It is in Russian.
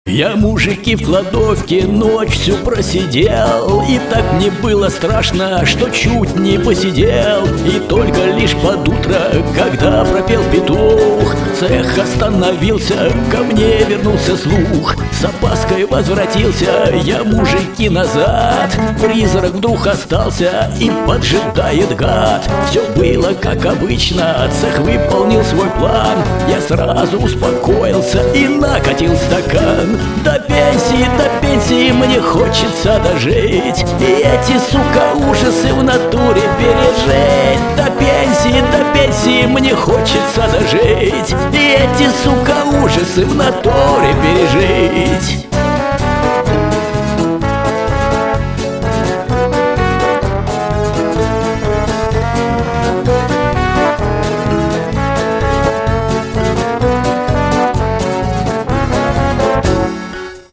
Я, мужики, в кладовке ночь всю просидел, и так мне было страшно, что чуть не посидел. И только лишь под утро, когда пропел петух, цех остановился, ко мне вернулся слух. С опаской возвратился я, мужики, назад. Призрак вдруг остался и поджидает гад. Все было как обычно, цех выполнил свой план. Я сразу успокоился и накатил стакан. До пенсии мне хочется дожить, и эти, сука, ужасы в натуре пережить. До пенсии мне хочется дожить, и эти, сука, ужасы в натуре пережить.